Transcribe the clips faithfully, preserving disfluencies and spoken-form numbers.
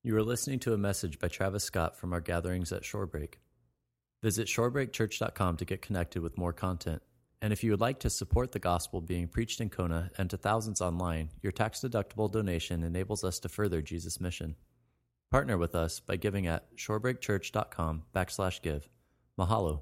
You are listening to a message by Travis Scott from our gatherings at Shorebreak. Visit shorebreak church dot com to get connected with more content. And if you would like to support the gospel being preached in Kona and to thousands online, your tax-deductible donation enables us to further Jesus' mission. Partner with us by giving at shorebreak church dot com backslash give. Mahalo.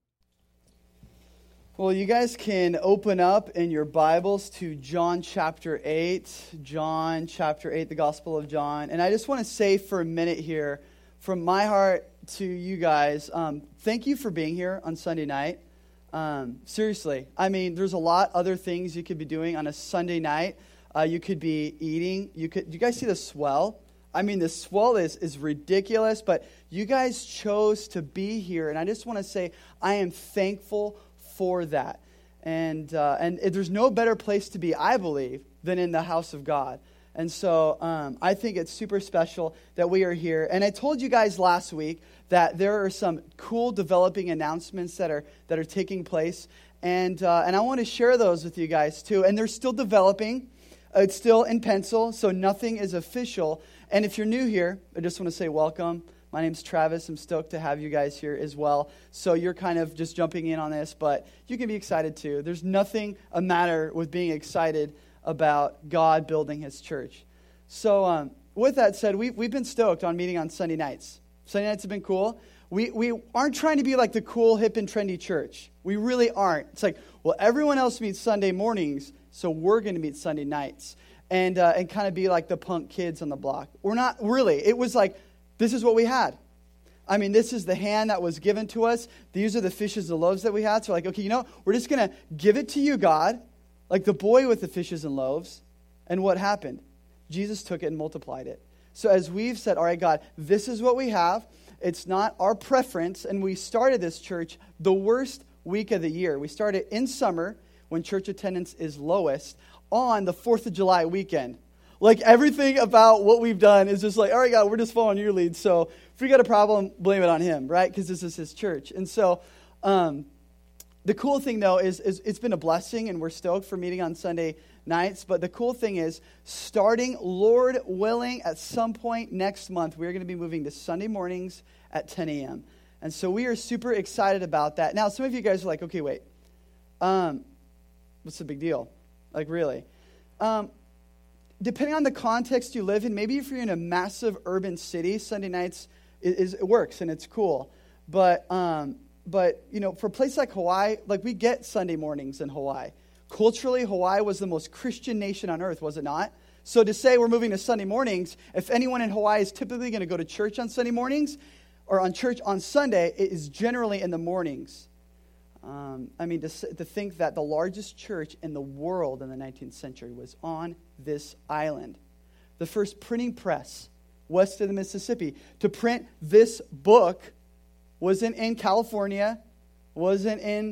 Well, you guys can open up in your Bibles to John chapter eight. John chapter eight, the Gospel of John. And I just want to say for a minute here, from my heart to you guys, um, thank you for being here on Sunday night. Um, seriously, I mean, there's a lot other things you could be doing on a Sunday night. Uh, you could be eating. You could. Do you guys see the swell? I mean, the swell is, is ridiculous, but you guys chose to be here. And I just want to say I am thankful for that. And uh, and there's no better place to be, I believe, than in the house of God. And so um, I think it's super special that we are here. And I told you guys last week that there are some cool developing announcements that are that are taking place. And uh, and I want to share those with you guys too. And they're still developing. It's still in pencil, so nothing is official. And if you're new here, I just want to say welcome. My name's Travis. I'm stoked to have you guys here as well. So you're kind of just jumping in on this, but you can be excited too. There's nothing a matter with being excited about God building His church. So um, with that said, we, we've been stoked on meeting on Sunday nights. Sunday nights have been cool. We we aren't trying to be like the cool, hip, and trendy church. We really aren't. It's like, well, everyone else meets Sunday mornings, so we're going to meet Sunday nights. And uh, and kind of be like the punk kids on the block. We're not really. It was like, this is what we had. I mean, this is the hand that was given to us. These are the fishes and loaves that we had. So like, okay, you know, we're just going to give it to you, God, like the boy with the fishes and loaves. And what happened? Jesus took it and multiplied it. So as we've said, all right, God, this is what we have. It's not our preference. And we started this church the worst week of the year. We started in summer when church attendance is lowest on the fourth of July weekend. Like, everything about what we've done is just like, all right, God, we're just following your lead. So if we got a problem, blame it on Him, right? Because this is His church. And so um, the cool thing, though, is, is it's been a blessing, and we're stoked for meeting on Sunday nights. But the cool thing is, starting, Lord willing, at some point next month, we're going to be moving to Sunday mornings at ten a.m. And so we are super excited about that. Now, some of you guys are like, okay, wait. Um, what's the big deal? Like, really? Um Depending on the context you live in, maybe if you're in a massive urban city, Sunday nights is, is it works and it's cool. But um, but you know, for a place like Hawaii, like we get Sunday mornings in Hawaii. Culturally, Hawaii was the most Christian nation on earth, was it not? So to say we're moving to Sunday mornings, if anyone in Hawaii is typically going to go to church on Sunday mornings or on church on Sunday, it is generally in the mornings. Um, I mean, to, to think that the largest church in the world in the nineteenth century was on this island. The first printing press west of the Mississippi to print this book wasn't in California, wasn't in,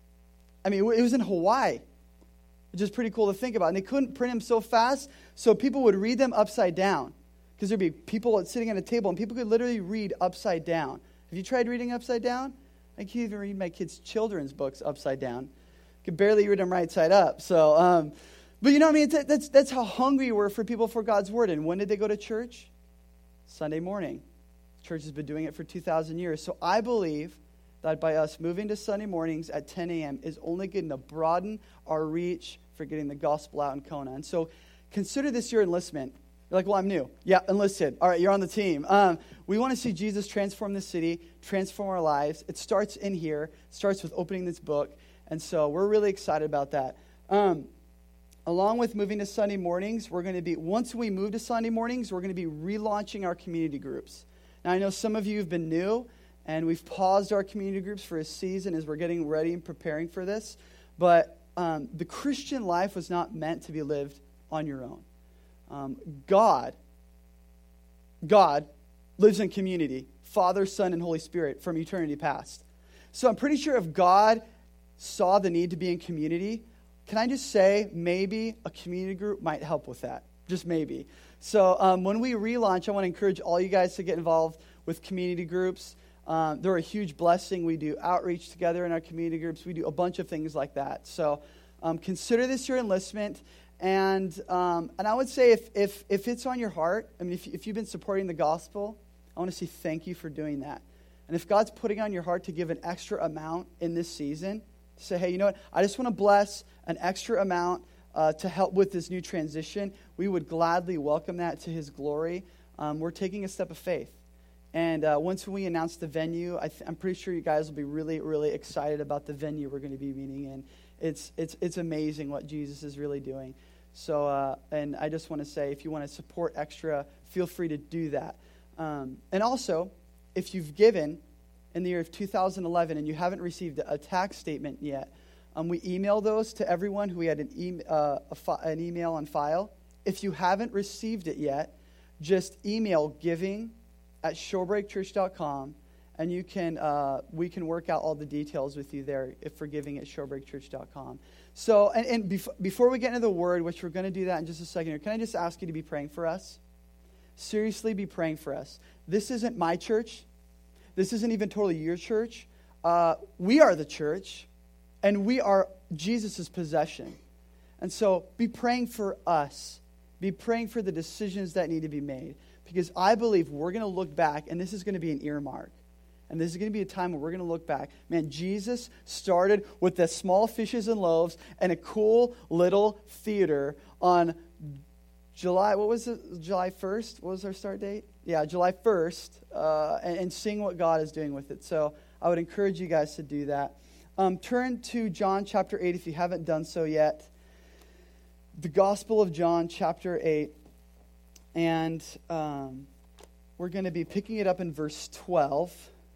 I mean, it was in Hawaii, which is pretty cool to think about. And they couldn't print them so fast, so people would read them upside down. Because there'd be people sitting at a table, and people could literally read upside down. Have you tried reading upside down? I can't even read my kids' children's books upside down. I can barely read them right side up. So, um, but you know what I mean? It's, that's that's how hungry we're for people for God's word. And when did they go to church? Sunday morning. Church has been doing it for two thousand years. So I believe that by us moving to Sunday mornings at ten a.m. is only going to broaden our reach for getting the gospel out in Kona. And so consider this your enlistment. You're like, well, I'm new. Yeah, enlisted. All right, you're on the team. Um, we want to see Jesus transform the city, transform our lives. It starts in here. It starts with opening this book. And so we're really excited about that. Um, along with moving to Sunday mornings, we're going to be, once we move to Sunday mornings, we're going to be relaunching our community groups. Now, I know some of you have been new, and we've paused our community groups for a season as we're getting ready and preparing for this. But um, the Christian life was not meant to be lived on your own. Um, God, God lives in community, Father, Son, and Holy Spirit from eternity past. So I'm pretty sure if God saw the need to be in community, can I just say maybe a community group might help with that? Just maybe. So um, when we relaunch, I want to encourage all you guys to get involved with community groups. Um, they're a huge blessing. We do outreach together in our community groups. We do a bunch of things like that. So um, consider this your enlistment. And um, and I would say if if if it's on your heart, I mean, if, if you've been supporting the gospel, I want to say thank you for doing that. And if God's putting on your heart to give an extra amount in this season, to say, hey, you know what, I just want to bless an extra amount uh, to help with this new transition, we would gladly welcome that to his glory. Um, we're taking a step of faith. And uh, once we announce the venue, I th- I'm pretty sure you guys will be really, really excited about the venue we're going to be meeting in. It's it's it's amazing what Jesus is really doing. So, uh, and I just want to say, if you want to support extra, feel free to do that. Um, and also, if you've given in the year of two thousand eleven and you haven't received a tax statement yet, um, we email those to everyone who had an, e- uh, a fi- an email on file. If you haven't received it yet, just email giving at shorebreak church dot com, and you can uh, we can work out all the details with you there if for giving at shorebreak church dot com. So, and, and bef- before we get into the word, which we're going to do that in just a second here, can I just ask you to be praying for us? Seriously, be praying for us. This isn't my church. This isn't even totally your church. Uh, we are the church, and we are Jesus' possession. And so be praying for us. Be praying for the decisions that need to be made. Because I believe we're going to look back, and this is going to be an earmark. And this is going to be a time where we're going to look back. Man, Jesus started with the small fishes and loaves and a cool little theater on July, what was it, July first? What was our start date? Yeah, July first, uh, and, and seeing what God is doing with it. So I would encourage you guys to do that. Um, turn to John chapter eight if you haven't done so yet. The Gospel of John chapter eight. And um, we're going to be picking it up in verse twelve.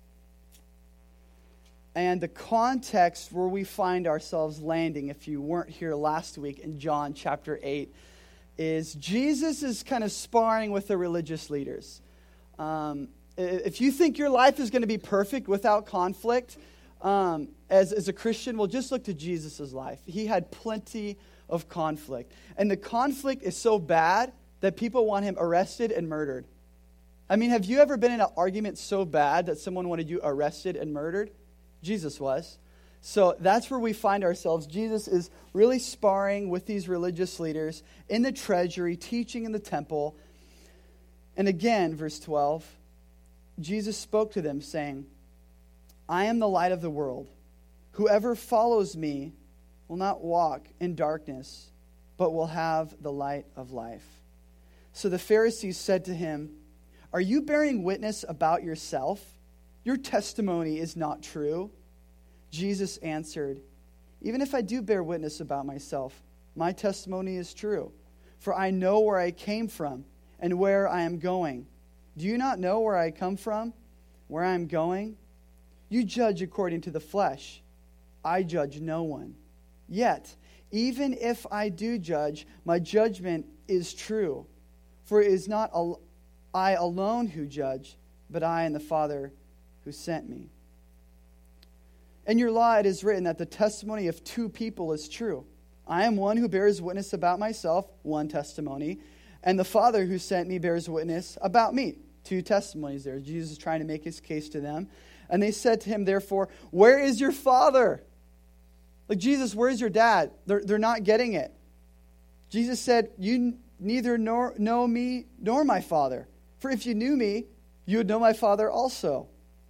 And the context where we find ourselves landing, if you weren't here last week in John chapter eight, is Jesus is kind of sparring with the religious leaders. Um, if you think your life is going to be perfect without conflict, um, as, as a Christian, well, just look to Jesus' life. He had plenty of conflict. And the conflict is so bad that people want him arrested and murdered. I mean, have you ever been in an argument so bad that someone wanted you arrested and murdered? Jesus was. So that's where we find ourselves. Jesus is really sparring with these religious leaders in the treasury, teaching in the temple. And again, verse twelve, Jesus spoke to them saying, I am the light of the world. Whoever follows me will not walk in darkness, but will have the light of life. So the Pharisees said to him, are you bearing witness about yourself? Your testimony is not true. Jesus answered, even if I do bear witness about myself, my testimony is true. For I know where I came from and where I am going. Do you not know where I come from, where I am going? You judge according to the flesh. I judge no one. Yet, even if I do judge, my judgment is true. For it is not I alone who judge, but I and the Father who sent me. In your law it is written that the testimony of two people is true. I am one who bears witness about myself, one testimony, and the Father who sent me bears witness about me. Two testimonies there. Jesus is trying to make his case to them. And they said to him, therefore, where is your Father? Like, Jesus, where's your dad? They're, they're not getting it. Jesus said, you neither nor, know me nor my Father. For if you knew me, you would know my Father also.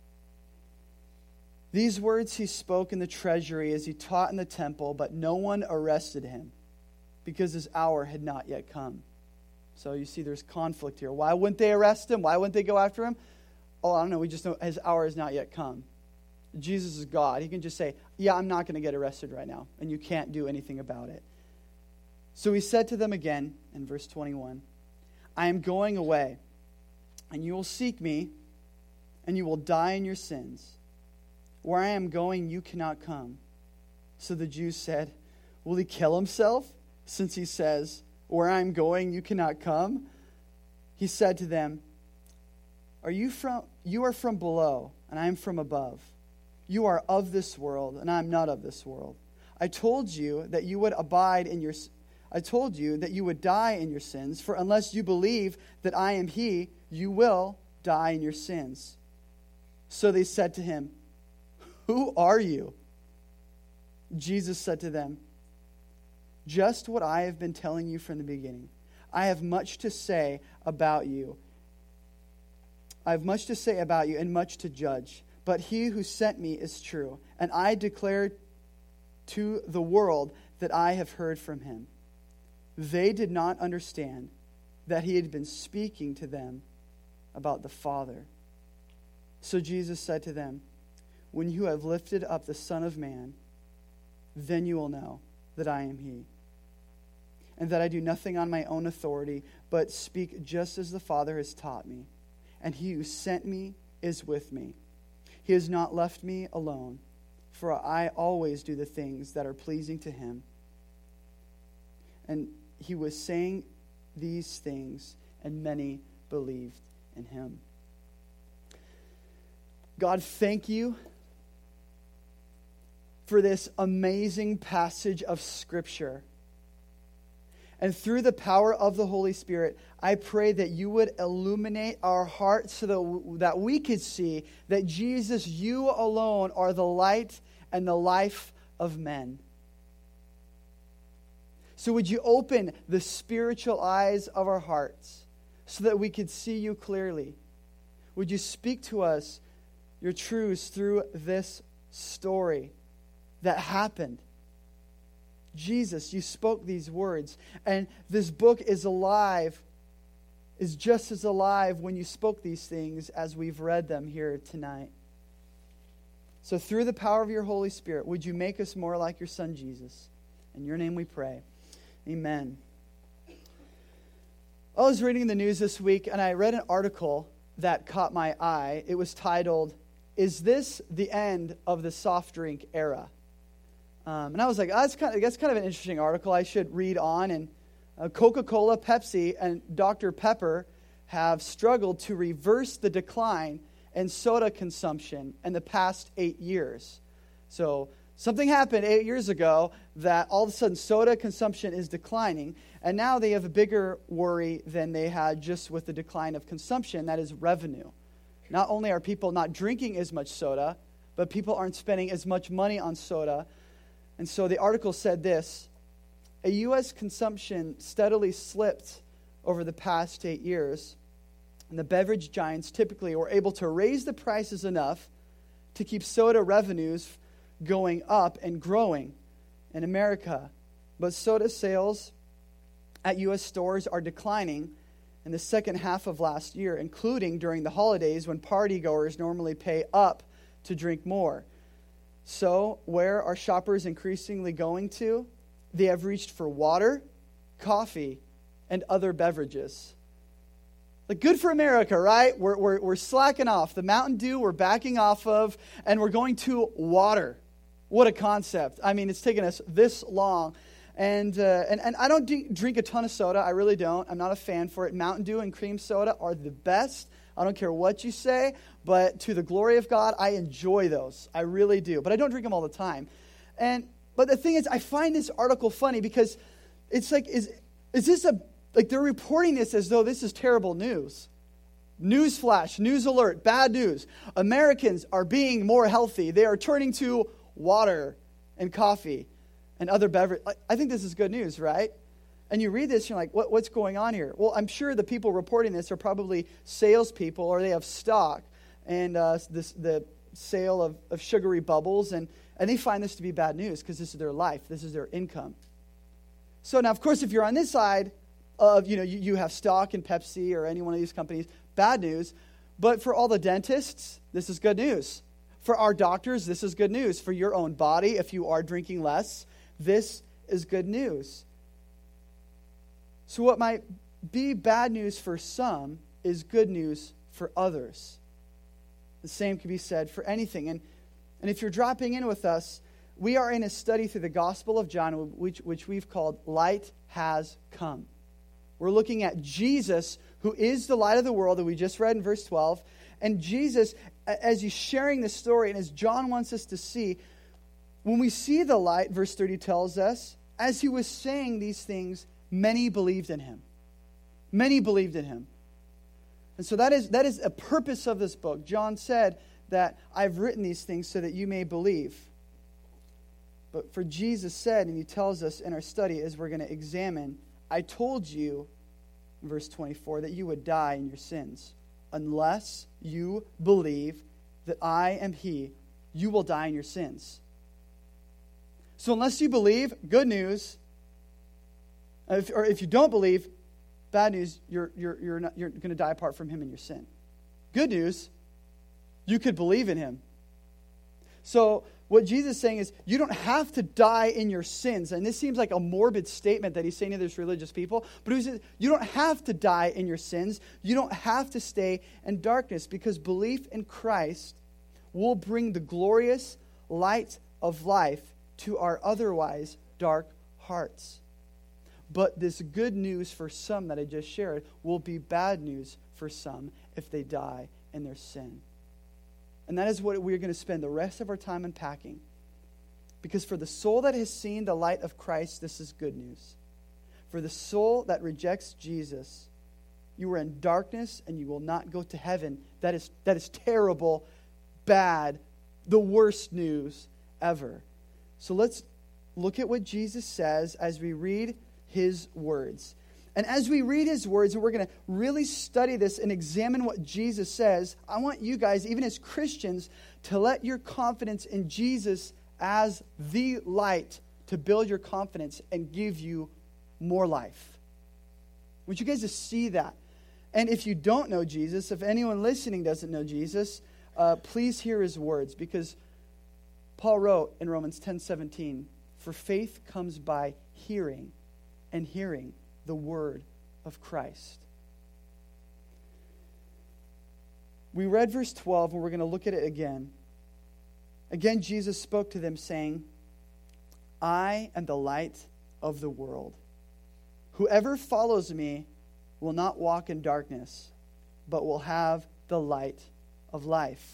These words he spoke in the treasury as he taught in the temple, but no one arrested him because his hour had not yet come. So you see there's conflict here. Why wouldn't they arrest him? Why wouldn't they go after him? Oh, I don't know. We just know his hour has not yet come. Jesus is God. He can just say, yeah, I'm not going to get arrested right now, and you can't do anything about it. So he said to them again in verse twenty-one, I am going away, and you will seek me, and you will die in your sins. Where I am going, you cannot come. So the Jews said, will he kill himself, since he says, where I am going, you cannot come? He said to them, Are you from? You are from below, and I am from above. You are of this world, and I am not of this world. I told you that you would abide in your I told you that you would die in your sins, for unless you believe that I am he, you will die in your sins. So they said to him, Who are you? Jesus said to them, just what I have been telling you from the beginning. I have much to say about you. I have much to say about you and much to judge. But he who sent me is true, and I declare to the world that I have heard from him. They did not understand that he had been speaking to them about the Father. So Jesus said to them, when you have lifted up the Son of Man, then you will know that I am he, and that I do nothing on my own authority, but speak just as the Father has taught me. And he who sent me is with me. He has not left me alone, for I always do the things that are pleasing to him. And he was saying these things, and many believed in him. God, thank you for this amazing passage of Scripture. And through the power of the Holy Spirit, I pray that you would illuminate our hearts so that, that we could see that Jesus, you alone are the light and the life of men. So would you open the spiritual eyes of our hearts so that we could see you clearly? Would you speak to us your truths through this story that happened? Jesus, you spoke these words, and this book is alive, is just as alive when you spoke these things as we've read them here tonight. So through the power of your Holy Spirit, would you make us more like your Son, Jesus? In your name we pray. Amen. I was reading the news this week, and I read an article that caught my eye. It was titled, "Is This the End of the Soft Drink Era?" Um, and I was like, oh, that's, kind of, that's kind of an interesting article. I should read on. And uh, Coca-Cola, Pepsi, and Doctor Pepper have struggled to reverse the decline in soda consumption in the past eight years. So something happened eight years ago that all of a sudden soda consumption is declining. And now they have a bigger worry than they had just with the decline of consumption, that is revenue. Not only are people not drinking as much soda, but people aren't spending as much money on soda. And so the article said this: a U S consumption steadily slipped over the past eight years, and the beverage giants typically were able to raise the prices enough to keep soda revenues going up and growing in America. But soda sales at U S stores are declining in the second half of last year, including during the holidays when partygoers normally pay up to drink more. So, where are shoppers increasingly going to? They have reached for water, coffee, and other beverages. Like, good for America, right? We're, we're, we're slacking off. The Mountain Dew we're backing off of, and we're going to water. What a concept. I mean, it's taken us this long. And, uh, and, and I don't d- drink a ton of soda. I really don't. I'm not a fan for it. Mountain Dew and cream soda are the best. I don't care what you say, but to the glory of God, I enjoy those. I really do. But I don't drink them all the time. And but the thing is, I find this article funny because it's like, is is this a, like they're reporting this as though this is terrible news. News flash, news alert, bad news. Americans are being more healthy. They are turning to water and coffee and other beverages. I think this is good news, right? And you read this, you're like, what, what's going on here? Well, I'm sure the people reporting this are probably salespeople, or they have stock and uh, this, the sale of, of sugary bubbles, and, and they find this to be bad news because this is their life, this is their income. So now, of course, if you're on this side of, you know, you, you have stock in Pepsi or any one of these companies, bad news. But for all the dentists, this is good news. For our doctors, this is good news. For your own body, if you are drinking less, this is good news. So what might be bad news for some is good news for others. The same can be said for anything. And, and if you're dropping in with us, we are in a study through the Gospel of John, which, which we've called Light Has Come. We're looking at Jesus, who is the light of the world that we just read in verse twelve. And Jesus, as he's sharing this story, and as John wants us to see, when we see the light, verse thirty tells us, as he was saying these things, many believed in him. Many believed in him. And so that is that is a purpose of this book. John said that I've written these things so that you may believe. But for Jesus said, and he tells us in our study as we're going to examine, I told you, verse twenty-four, that you would die in your sins. Unless you believe that I am he, you will die in your sins. So unless you believe, good news. If, or if you don't believe, bad news, you're, you're, you're, not, you're going to die apart from him in your sin. Good news, you could believe in him. So what Jesus is saying is, you don't have to die in your sins. And this seems like a morbid statement that he's saying to this religious people. But he says, you don't have to die in your sins. You don't have to stay in darkness, because belief in Christ will bring the glorious light of life to our otherwise dark hearts. But this good news for some that I just shared will be bad news for some if they die in their sin. And that is what we're going to spend the rest of our time unpacking. Because for the soul that has seen the light of Christ, this is good news. For the soul that rejects Jesus, you are in darkness and you will not go to heaven. That is, that is terrible, bad, the worst news ever. So let's look at what Jesus says as we read his words. And as we read his words, and we're going to really study this and examine what Jesus says, I want you guys, even as Christians, to let your confidence in Jesus as the light to build your confidence and give you more life. I want you guys to see that. And if you don't know Jesus, if anyone listening doesn't know Jesus, uh, please hear his words, because Paul wrote in Romans ten seventeen, for faith comes by hearing, and hearing the word of Christ. We read verse twelve, and we're going to look at it again. Again, Jesus spoke to them, saying, I am the light of the world. Whoever follows me will not walk in darkness, but will have the light of life.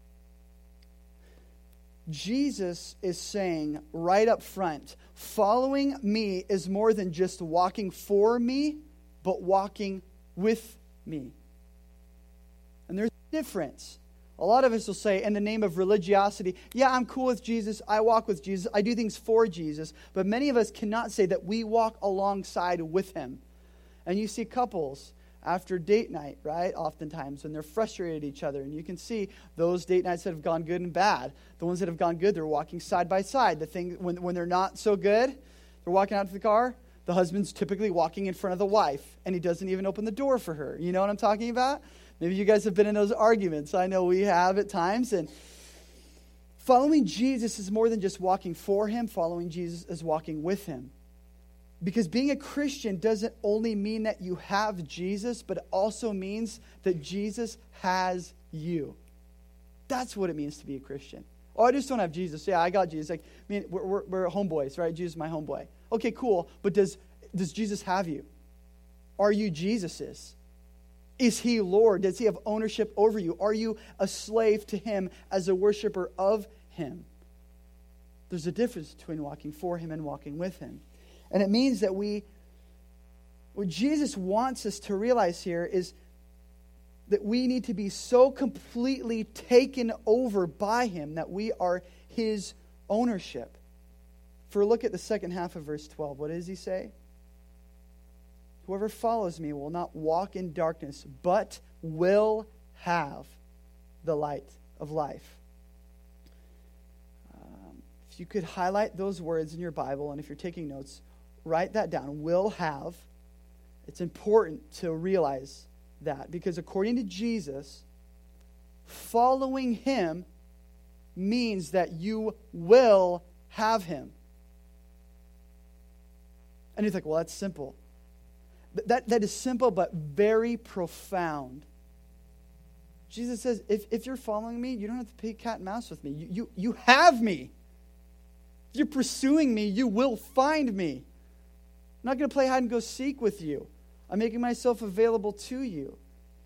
Jesus is saying right up front, following me is more than just walking for me, but walking with me. And there's a difference. A lot of us will say, in the name of religiosity, yeah, I'm cool with Jesus, I walk with Jesus, I do things for Jesus. But many of us cannot say that we walk alongside with him. And you see couples after date night, right? Oftentimes when they're frustrated at each other. And you can see those date nights that have gone good and bad. The ones that have gone good, they're walking side by side. The thing when, when they're not so good, they're walking out to the car. The husband's typically walking in front of the wife, and he doesn't even open the door for her. You know what I'm talking about? Maybe you guys have been in those arguments. I know we have at times. And following Jesus is more than just walking for him. Following Jesus is walking with him. Because being a Christian doesn't only mean that you have Jesus, but it also means that Jesus has you. That's what it means to be a Christian. Oh, I just don't have Jesus. Yeah, I got Jesus. Like, I mean, we're, we're, we're homeboys, right? Jesus is my homeboy. Okay, cool. But does, does Jesus have you? Are you Jesus's? Is he Lord? Does he have ownership over you? Are you a slave to him as a worshiper of him? There's a difference between walking for him and walking with him. And it means that we, what Jesus wants us to realize here is that we need to be so completely taken over by him that we are his ownership. For a look at the second half of verse twelve, what does he say? Whoever follows me will not walk in darkness, but will have the light of life. Um, if you could highlight those words in your Bible, and if you're taking notes, write that down. Will have. It's important to realize that, because according to Jesus, following him means that you will have him. And you think, well, that's simple. That, that is simple, but very profound. Jesus says, if, if you're following me, you don't have to play cat and mouse with me. You, you, you have me. If you're pursuing me, you will find me. I'm not going to play hide and go seek with you. I'm making myself available to you.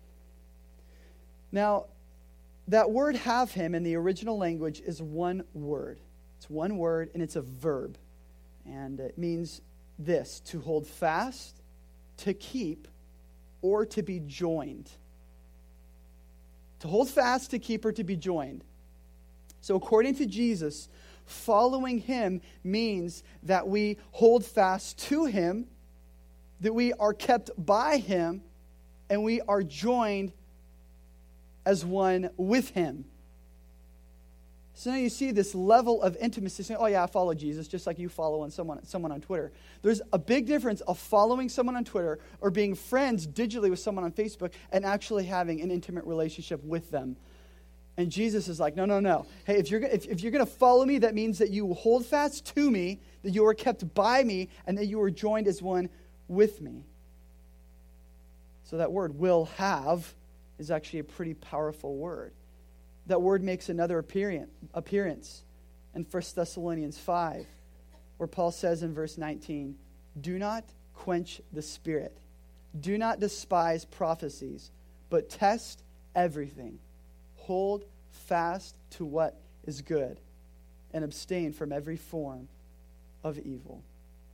Now, that word have him in the original language is one word. It's one word, and it's a verb. And it means this: to hold fast, to keep, or to be joined. To hold fast, to keep, or to be joined. So according to Jesus, following him means that we hold fast to him, that we are kept by him, and we are joined as one with him. So now you see this level of intimacy, saying, oh yeah, I follow Jesus, just like you follow on someone, someone on Twitter. There's a big difference of following someone on Twitter or being friends digitally with someone on Facebook and actually having an intimate relationship with them. And Jesus is like, no, no, no. Hey, if you're, if, if you're going to follow me, that means that you hold fast to me, that you are kept by me, and that you are joined as one with me. So that word, will have, is actually a pretty powerful word. That word makes another appearance in First Thessalonians five, where Paul says in verse nineteen, do not quench the spirit. Do not despise prophecies, but test everything. Hold fast to what is good, and abstain from every form of evil.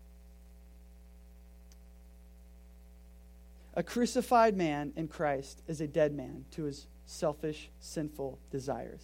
A crucified man in Christ is a dead man to his selfish, sinful desires.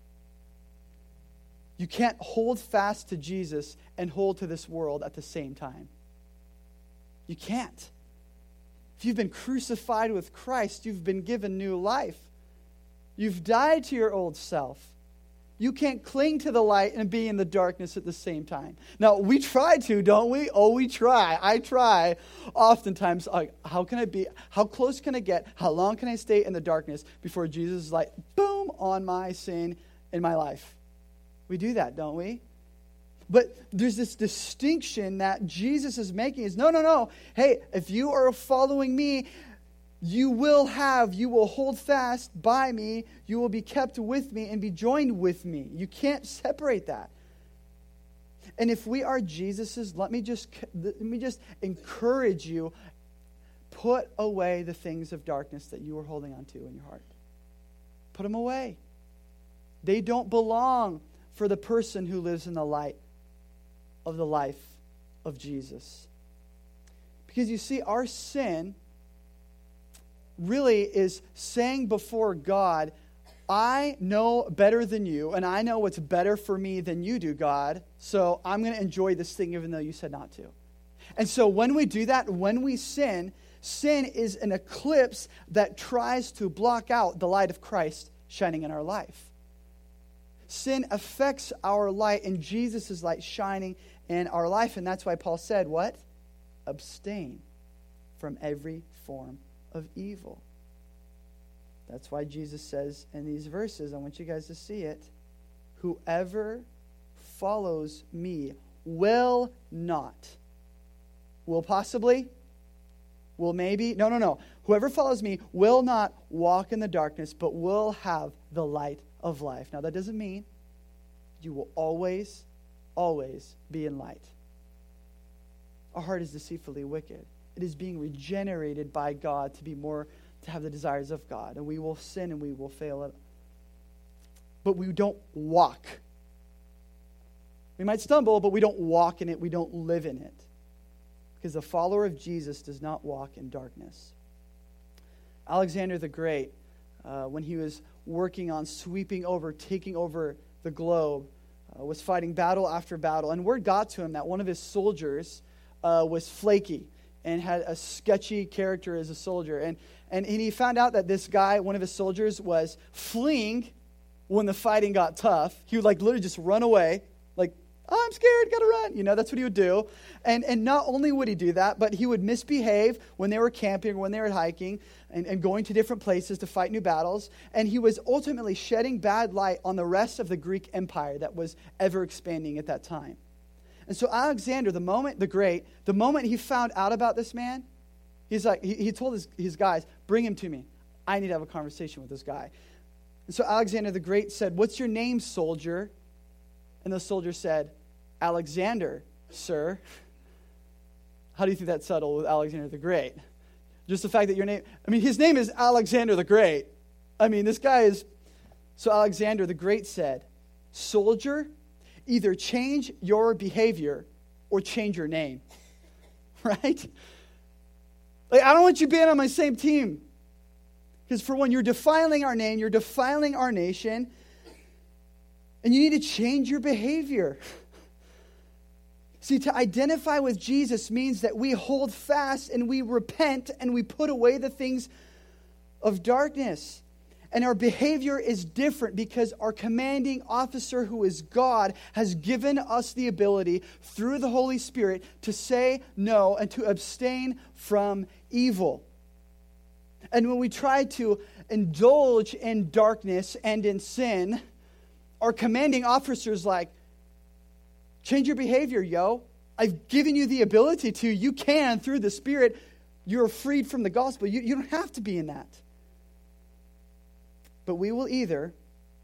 You can't hold fast to Jesus and hold to this world at the same time. You can't. If you've been crucified with Christ, you've been given new life. You've died to your old self. You can't cling to the light and be in the darkness at the same time. Now, we try to, don't we? Oh, we try. I try oftentimes. Like, how can I be? How close can I get? How long can I stay in the darkness before Jesus is like, boom, on my sin in my life? We do that, don't we? But there's this distinction that Jesus is making is, no, no, no. Hey, if you are following me, you will have, you will hold fast by me, you will be kept with me and be joined with me. You can't separate that. And if we are Jesus's, let me just let me just encourage you, put away the things of darkness that you are holding on to in your heart. Put them away. They don't belong for the person who lives in the light of the life of Jesus. Because you see, our sin really is saying before God, I know better than you, and I know what's better for me than you do, God, so I'm going to enjoy this thing even though you said not to. And so when we do that, when we sin, sin is an eclipse that tries to block out the light of Christ shining in our life. Sin affects our light, and Jesus' light shining in our life, and that's why Paul said, what? Abstain from every form of evil. That's why Jesus says in these verses, I want you guys to see it, whoever follows me will not, will possibly, will maybe, no, no, no. Whoever follows me will not walk in the darkness, but will have the light of life. Now that doesn't mean you will always, always be in light. Our heart is deceitfully wicked. It is being regenerated by God to be more, to have the desires of God. And we will sin and we will fail it. But we don't walk. We might stumble, but we don't walk in it. We don't live in it. Because the follower of Jesus does not walk in darkness. Alexander the Great, uh, when he was working on sweeping over, taking over the globe, uh, was fighting battle after battle. And word got to him that one of his soldiers uh, was flaky and had a sketchy character as a soldier. And, and and he found out that this guy, one of his soldiers, was fleeing when the fighting got tough. He would like literally just run away, like, oh, I'm scared, gotta run. You know, that's what he would do. And and not only would he do that, but he would misbehave when they were camping or when they were hiking and, and going to different places to fight new battles. And he was ultimately shedding bad light on the rest of the Greek Empire that was ever expanding at that time. And so Alexander, the moment, the Great, the moment he found out about this man, he's like, he, he told his, his guys, bring him to me. I need to have a conversation with this guy. And so Alexander the Great said, what's your name, soldier? And the soldier said, Alexander, sir. How do you think that's subtle with Alexander the Great? Just the fact that your name, I mean, his name is Alexander the Great. I mean, this guy is, so Alexander the Great said, soldier, either change your behavior or change your name. Right? Like, I don't want you being on my same team. Because for when you're defiling our name, you're defiling our nation. And you need to change your behavior. See, to identify with Jesus means that we hold fast and we repent and we put away the things of darkness. And our behavior is different because our commanding officer, who is God, has given us the ability through the Holy Spirit to say no and to abstain from evil. And when we try to indulge in darkness and in sin, our commanding officer is like, change your behavior, yo. I've given you the ability to. You can, through the Spirit. You're freed from the gospel. You, you don't have to be in that. But we will either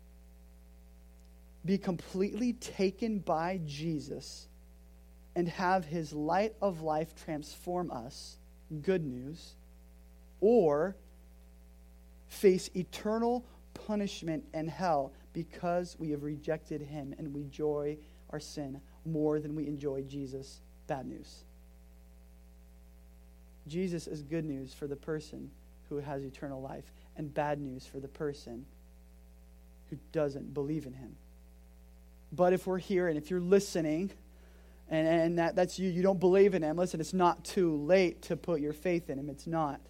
be completely taken by Jesus and have his light of life transform us, good news, or face eternal punishment and hell because we have rejected him and we enjoy our sin more than we enjoy Jesus, bad news. Jesus is good news for the person who has eternal life, and bad news for the person who doesn't believe in him. But if we're here and if you're listening and, and that, that's you, you don't believe in him, listen, it's not too late to put your faith in him. It's not.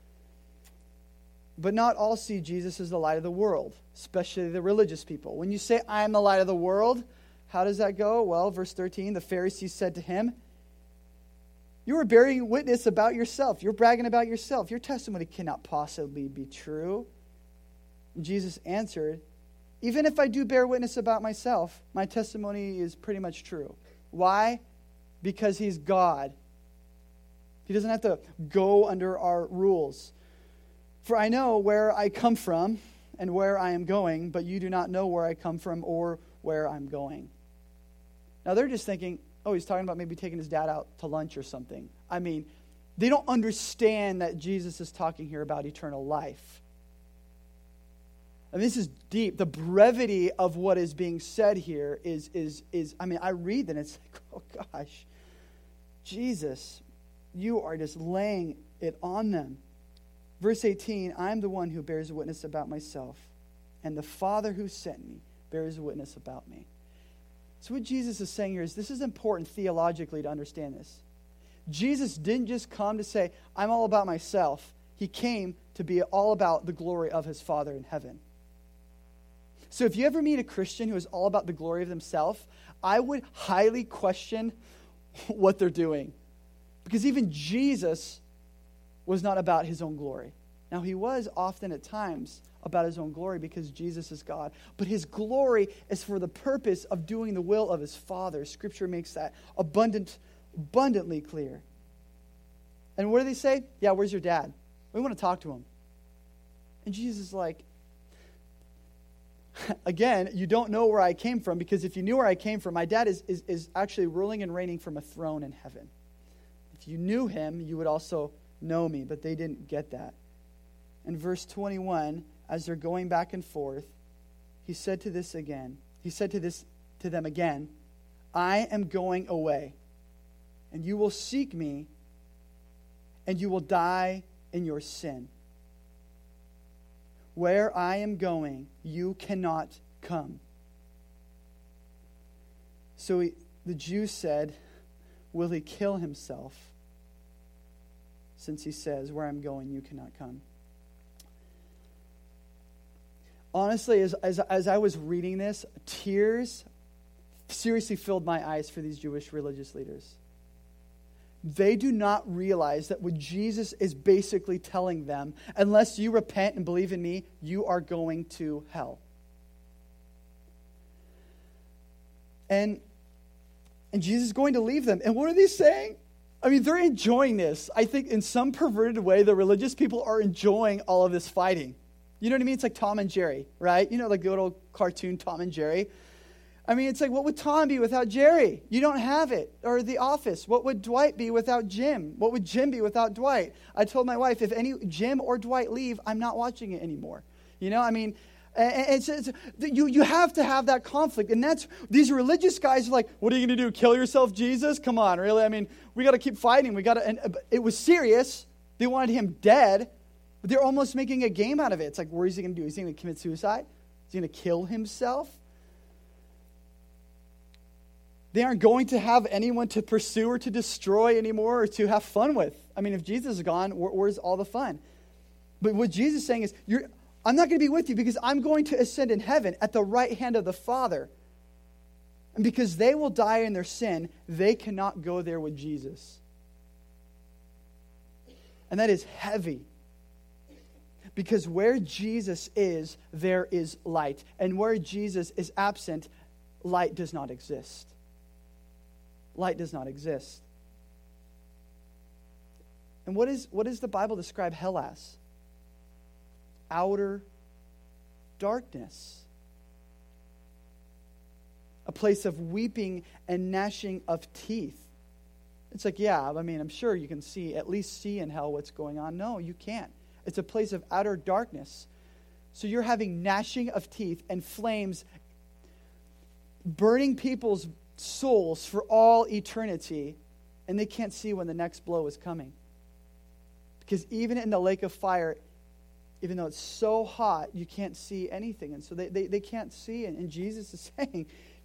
But not all see Jesus as the light of the world, especially the religious people. When you say, I am the light of the world, how does that go? Well, verse thirteen, the Pharisees said to him, you are bearing witness about yourself. You're bragging about yourself. Your testimony cannot possibly be true. And Jesus answered, even if I do bear witness about myself, my testimony is pretty much true. Why? Because he's God. He doesn't have to go under our rules. For I know where I come from and where I am going, but you do not know where I come from or where I'm going. Now they're just thinking, oh, he's talking about maybe taking his dad out to lunch or something. I mean, they don't understand that Jesus is talking here about eternal life. And this is deep. The brevity of what is being said here is, is, is I mean, I read that and it's like, oh gosh, Jesus, you are just laying it on them. Verse eighteen, I am the one who bears witness about myself, and the Father who sent me bears witness about me. So what Jesus is saying here is, this is important theologically to understand this. Jesus didn't just come to say, I'm all about myself. He came to be all about the glory of his Father in heaven. So if you ever meet a Christian who is all about the glory of themselves, I would highly question what they're doing. Because even Jesus was not about his own glory. Now, he was often at times about his own glory because Jesus is God. But his glory is for the purpose of doing the will of his Father. Scripture makes that abundant, abundantly clear. And what do they say? Yeah, where's your dad? We want to talk to him. And Jesus is like, again, you don't know where I came from, because if you knew where I came from, my dad is, is, is actually ruling and reigning from a throne in heaven. If you knew him, you would also know me, but they didn't get that. In verse twenty-one, as they're going back and forth, he said to this again. He said to this to them again, I am going away, and you will seek me, and you will die in your sin. Where I am going, you cannot come. So he, the Jews said, will he kill himself? Since he says, where I'm going, you cannot come. Honestly, as, as, as I was reading this, tears seriously filled my eyes for these Jewish religious leaders. They do not realize that what Jesus is basically telling them, unless you repent and believe in me, you are going to hell. And, and Jesus is going to leave them. And what are they saying? I mean, they're enjoying this. I think in some perverted way, the religious people are enjoying all of this fighting. You know what I mean? It's like Tom and Jerry, right? You know, like the little cartoon Tom and Jerry. I mean, it's like, what would Tom be without Jerry? You don't have it. Or The Office. What would Dwight be without Jim? What would Jim be without Dwight? I told my wife, if any Jim or Dwight leave, I'm not watching it anymore. You know, I mean, it's, it's, you, you have to have that conflict. And that's, these religious guys are like, what are you going to do? Kill yourself, Jesus? Come on, really? I mean, we got to keep fighting. We got to, and it was serious. They wanted him dead. But they're almost making a game out of it. It's like, where is he going to do? Is he going to commit suicide? Is he going to kill himself? They aren't going to have anyone to pursue or to destroy anymore or to have fun with. I mean, if Jesus is gone, where, where's all the fun? But what Jesus is saying is, you're, I'm not going to be with you because I'm going to ascend in heaven at the right hand of the Father. And because they will die in their sin, they cannot go there with Jesus. And that is heavy. Because where Jesus is, there is light. And where Jesus is absent, light does not exist. Light does not exist. And what is what does the Bible describe hell as? Outer darkness. A place of weeping and gnashing of teeth. It's like, yeah, I mean, I'm sure you can see, at least see in hell what's going on. No, you can't. It's a place of outer darkness. So you're having gnashing of teeth and flames burning people's souls for all eternity, and they can't see when the next blow is coming. Because even in the lake of fire, even though it's so hot, you can't see anything. And so they, they, they can't see. And, and Jesus is saying,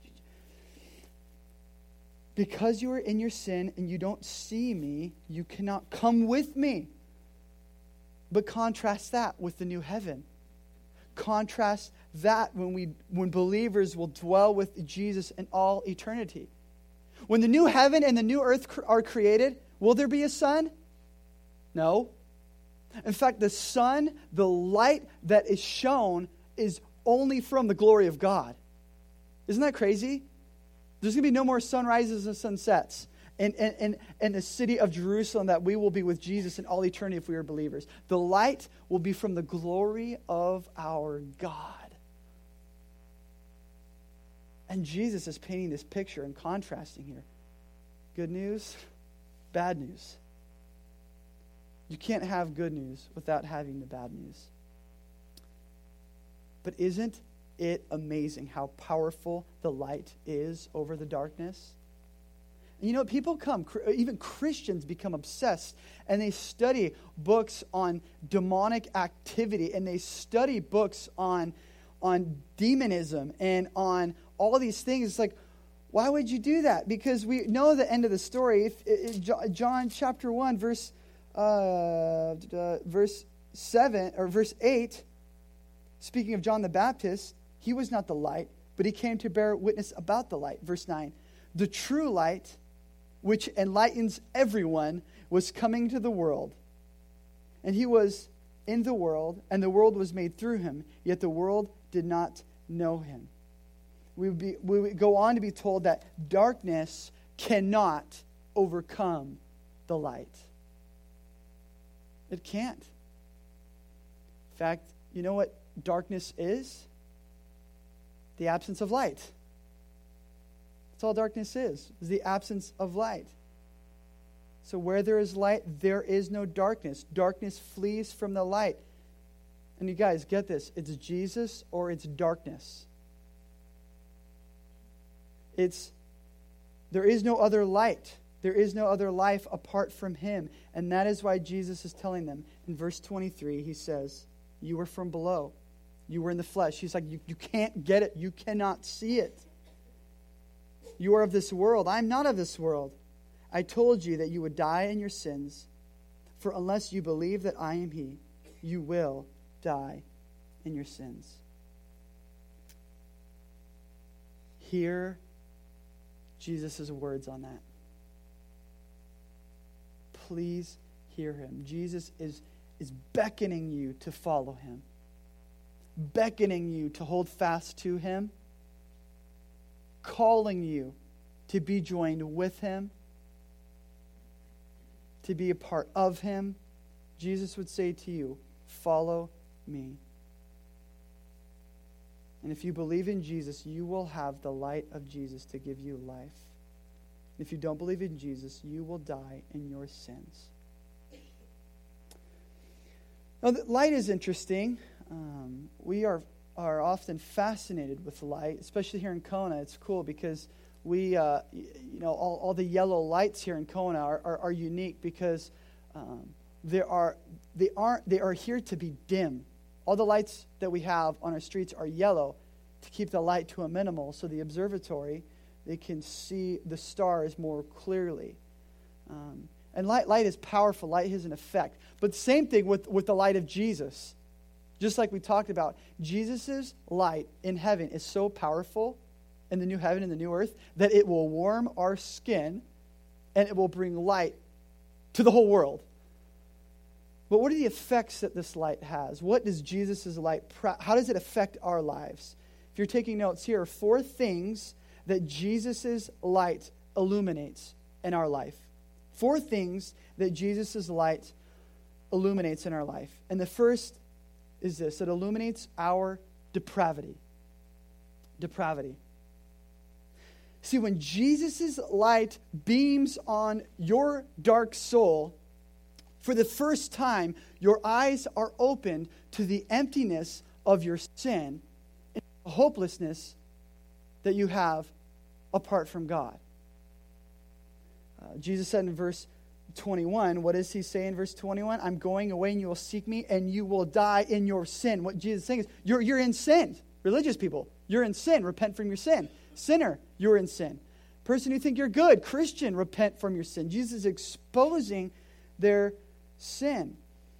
because you are in your sin and you don't see me, you cannot come with me. But contrast that with the new heaven. Contrast that when we when believers will dwell with Jesus in all eternity. When the new heaven and the new earth cr- are created, will there be a sun? No. In fact, the sun, the light that is shown, is only from the glory of God. Isn't that crazy? There's going to be no more sunrises and sunsets in, in, in, in the city of Jerusalem, that we will be with Jesus in all eternity if we are believers. The light will be from the glory of our God. And Jesus is painting this picture and contrasting here. Good news, bad news. You can't have good news without having the bad news. But isn't it amazing how powerful the light is over the darkness? And you know, people come, even Christians become obsessed, and they study books on demonic activity, and they study books on, on demonism and on all these things. It's like, why would you do that? Because we know the end of the story. If, if John chapter one, verse uh, uh, verse seven or verse eight, speaking of John the Baptist, he was not the light, but he came to bear witness about the light. Verse nine, the true light, which enlightens everyone, was coming to the world. And he was in the world, and the world was made through him, yet the world did not know him. We would, be, we would go on to be told that darkness cannot overcome the light. It can't. In fact, you know what darkness is? The absence of light. That's all darkness is, is the absence of light. So where there is light, there is no darkness. Darkness flees from the light. And you guys, get this. It's Jesus or it's darkness. It's, there is no other light. There is no other life apart from him. And that is why Jesus is telling them. In verse twenty-three, he says, you were from below. You were in the flesh. He's like, you, you can't get it. You cannot see it. You are of this world. I am not of this world. I told you that you would die in your sins. For unless you believe that I am he, you will die in your sins. Hear Jesus' words on that. Please hear him. Jesus is, is beckoning you to follow him. Beckoning you to hold fast to him. Calling you to be joined with him. To be a part of him. Jesus would say to you, follow me. And if you believe in Jesus, you will have the light of Jesus to give you life. If you don't believe in Jesus, you will die in your sins. Now, the light is interesting. Um, we are, are often fascinated with light, especially here in Kona. It's cool because we, uh, you know, all, all the yellow lights here in Kona are, are, are unique because um, there are they aren't they are here to be dim. All the lights that we have on our streets are yellow to keep the light to a minimal. So the observatory They can see the stars more clearly. Um, and light, light is powerful. Light has an effect. But same thing with, with the light of Jesus. Just like we talked about, Jesus' light in heaven is so powerful in the new heaven and the new earth that it will warm our skin and it will bring light to the whole world. But what are the effects that this light has? What does Jesus' light, how does it affect our lives? If you're taking notes, here are four things that Jesus' light illuminates in our life. Four things that Jesus' light illuminates in our life. And the first is this: it illuminates our depravity. Depravity. See, when Jesus' light beams on your dark soul, for the first time, your eyes are opened to the emptiness of your sin and the hopelessness that you have apart from God. Uh, Jesus said in verse twenty-one, what does he say in verse twenty-one? I'm going away and you will seek me and you will die in your sin. What Jesus is saying is, you're, you're in sin. Religious people, you're in sin. Repent from your sin. Sinner, you're in sin. Person who think you're good, Christian, repent from your sin. Jesus is exposing their sin.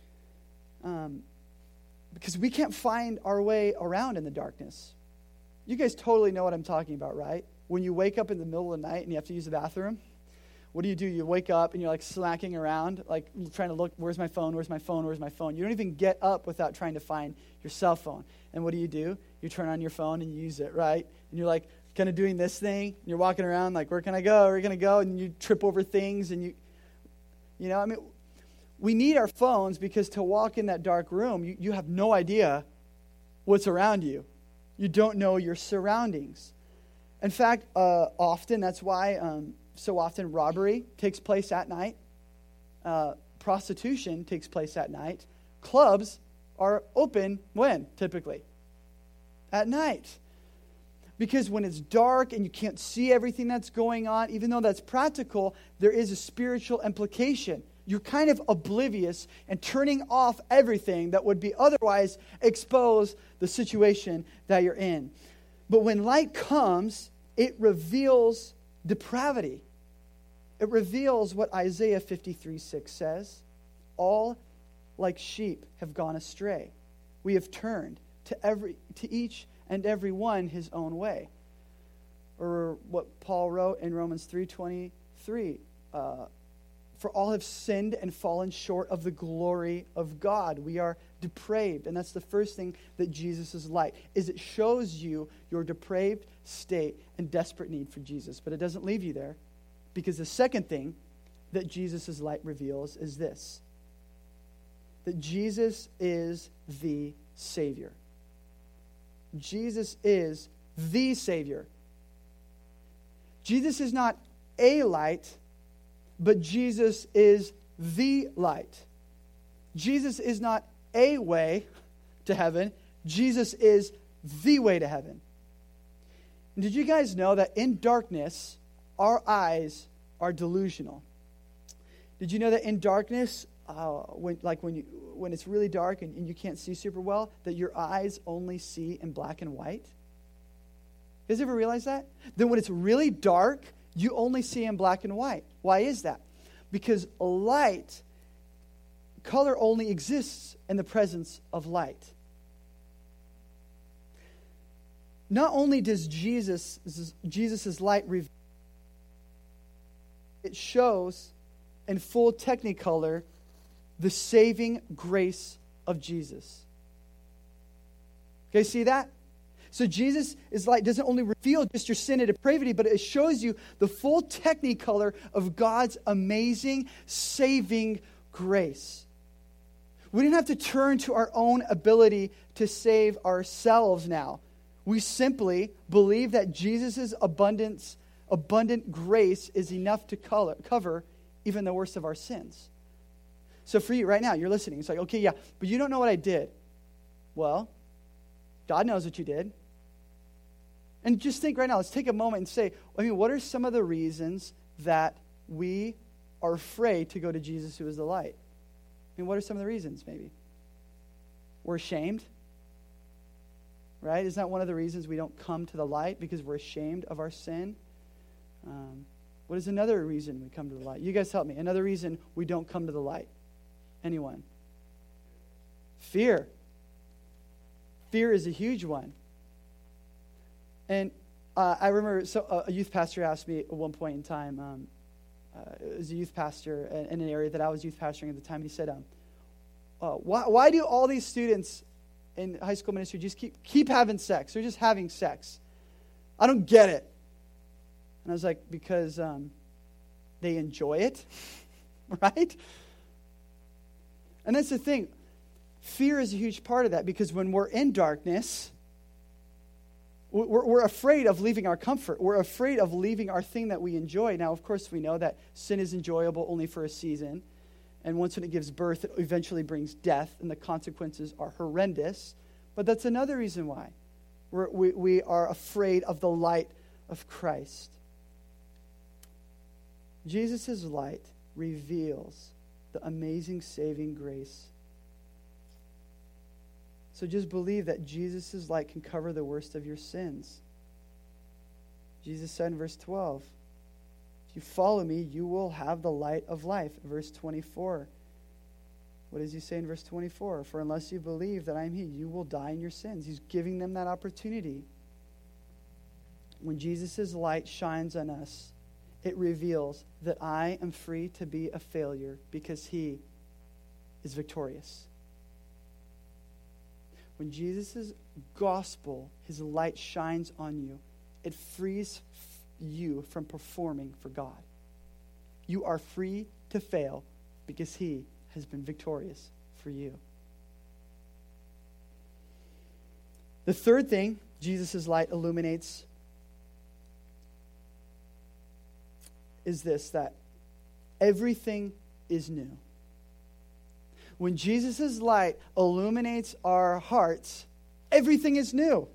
Um, because we can't find our way around in the darkness. You guys totally know what I'm talking about, right? When you wake up in the middle of the night and you have to use the bathroom, what do you do? You wake up and you're like slacking around, like trying to look, where's my phone, where's my phone, where's my phone? You don't even get up without trying to find your cell phone. And what do you do? You turn on your phone and you use it, right? And you're like kind of doing this thing. And you're walking around like, where can I go? Where can I go? And you trip over things and you, you know, I mean, we need our phones because to walk in that dark room, you, you have no idea what's around you. You don't know your surroundings. In fact, uh, often, that's why um, so often robbery takes place at night. Uh, prostitution takes place at night. Clubs are open when, typically? At night. Because when it's dark and you can't see everything that's going on, even though that's practical, there is a spiritual implication. You're kind of oblivious and turning off everything that would be otherwise expose the situation that you're in. But when light comes, it reveals depravity. It reveals what Isaiah fifty-three six says. All like sheep have gone astray. We have turned to every to each and every one his own way. Or what Paul wrote in Romans three twenty-three. Uh, For all have sinned and fallen short of the glory of God. We are depraved. And that's the first thing that Jesus' light is. It shows you your depraved state and desperate need for Jesus. But it doesn't leave you there. Because the second thing that Jesus' light reveals is this: that Jesus is the Savior. Jesus is the Savior. Jesus is not a light, but Jesus is the light. Jesus is not a way to heaven. Jesus is the way to heaven. And did you guys know that in darkness, our eyes are delusional? Did you know that in darkness, uh, when like when you when it's really dark and, and you can't see super well, that your eyes only see in black and white? You guys ever realize that? Then when it's really dark, you only see in black and white. Why is that? Because light, color only exists in the presence of light. Not only does Jesus, Jesus' light reveal, it shows in full technicolor the saving grace of Jesus. Okay, see that? So Jesus' light doesn't only reveal just your sin and depravity, but it shows you the full technicolor of God's amazing saving grace. We didn't have to turn to our own ability to save ourselves now. We simply believe that Jesus' abundance, abundant grace is enough to color, cover even the worst of our sins. So for you right now, you're listening. It's like, okay, yeah, but you don't know what I did. Well, God knows what you did. And just think right now, let's take a moment and say, I mean, what are some of the reasons that we are afraid to go to Jesus who is the light? I mean, what are some of the reasons maybe? We're ashamed, right? Isn't that one of the reasons we don't come to the light? Because we're ashamed of our sin? Um, what is another reason we come to the light? You guys help me. Another reason we don't come to the light. Anyone? Fear. Fear is a huge one. And uh, I remember so, uh, a youth pastor asked me at one point in time, um, uh, it was a youth pastor in, in an area that I was youth pastoring at the time. He said, um, uh, why, why do all these students in high school ministry just keep, keep having sex? They're just having sex. I don't get it. And I was like, because um, they enjoy it, right? And that's the thing. Fear is a huge part of that, because when we're in darkness, we're, we're afraid of leaving our comfort. We're afraid of leaving our thing that we enjoy. Now, of course, we know that sin is enjoyable only for a season. And once when it gives birth, it eventually brings death, and the consequences are horrendous. But that's another reason why we're, we, we are afraid of the light of Christ. Jesus' light reveals the amazing saving grace. So just believe that Jesus' light can cover the worst of your sins. Jesus said in verse twelve, if you follow me, you will have the light of life. Verse twenty-four. What does he say in verse twenty-four? For unless you believe that I am he, you will die in your sins. He's giving them that opportunity. When Jesus' light shines on us, it reveals that I am free to be a failure because he is victorious. When Jesus' gospel, his light shines on you, it frees you from performing for God. You are free to fail because he has been victorious for you. The third thing Jesus' light illuminates is this, that everything is new. When Jesus' light illuminates our hearts, everything is new.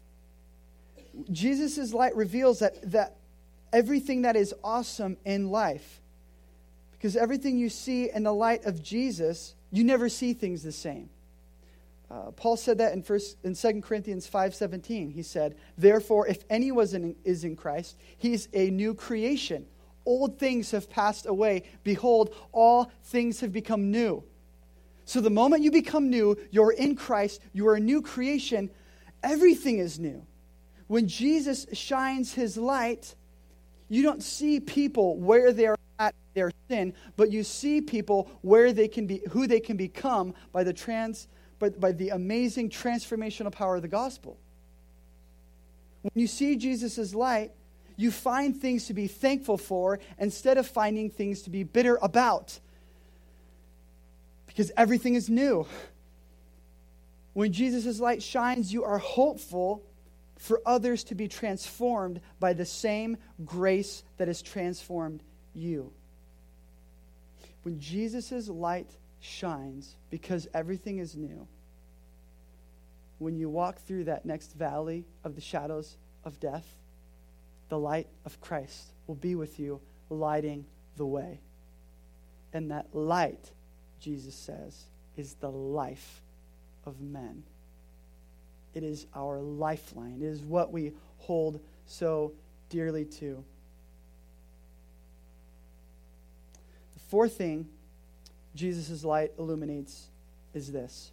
Jesus' light reveals that, that everything that is awesome in life, because everything you see in the light of Jesus, you never see things the same. Uh, Paul said that in first in Second Corinthians five seventeen. He said, therefore, if anyone is in Christ, he's a new creation. Old things have passed away. Behold, all things have become new. So the moment you become new, you're in Christ, you are a new creation, everything is new. When Jesus shines his light, you don't see people where they're at their sin, but you see people where they can be, who they can become by the trans, by, by the amazing transformational power of the gospel. When you see Jesus' light, you find things to be thankful for instead of finding things to be bitter about. Because everything is new. When Jesus' light shines, you are hopeful for others to be transformed by the same grace that has transformed you. When Jesus' light shines, because everything is new, when you walk through that next valley of the shadows of death, the light of Christ will be with you, lighting the way. And that light, Jesus says, is the life of men. It is our lifeline. It is what we hold so dearly to. The fourth thing Jesus' light illuminates is this.